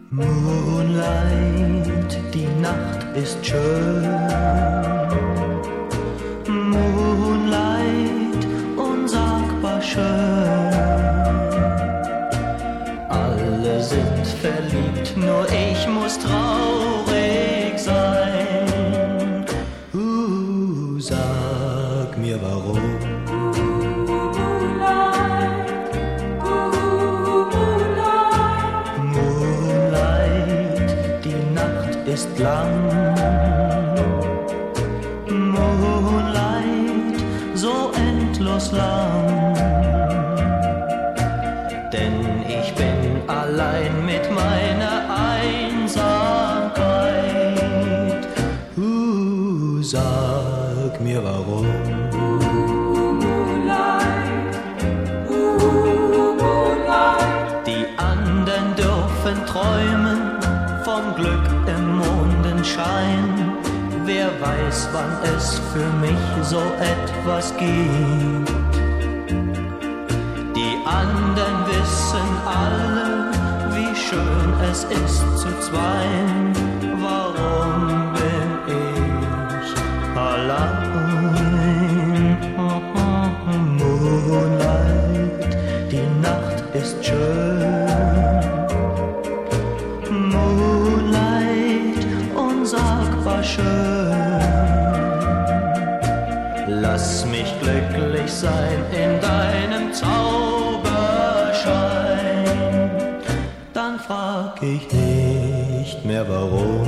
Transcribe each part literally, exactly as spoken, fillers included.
Moonlight, die Nacht ist schön. Moonlight, unsagbar schön. Alle sind verliebt, nur ich muss traurig sein. Uh, sag mir warum. Ist lang, Moonlight, so endlos lang, denn ich bin allein mit meiner Einsamkeit. Uh, sag mir warum. Moonlight, uh, Moonlight. Die anderen dürfen träumen vom Glück im Mondenschein. Wer weiß, wann es für mich so etwas gibt. Die anderen wissen alle, wie schön es ist zu zweien. Warum bin ich allein? Moonlight, die Nacht ist schön. Unsagbar schön. Lass mich glücklich sein in deinem Zauberschein. Dann frag ich nicht mehr warum.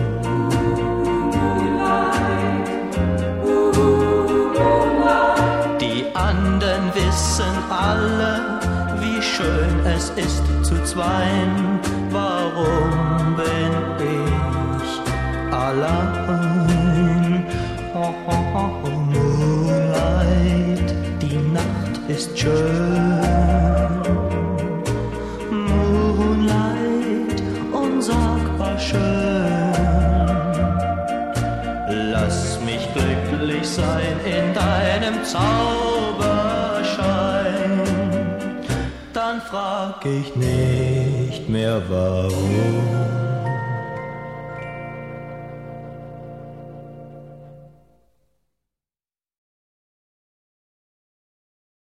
Die anderen wissen alle, wie schön es ist zu zweien. Warum bin ich allein? Oh, oh, oh, Moonlight, die Nacht ist schön. Moonlight, unsagbar schön. Lass mich glücklich sein in deinem Zauberschein. Dann frag ich nicht mehr warum.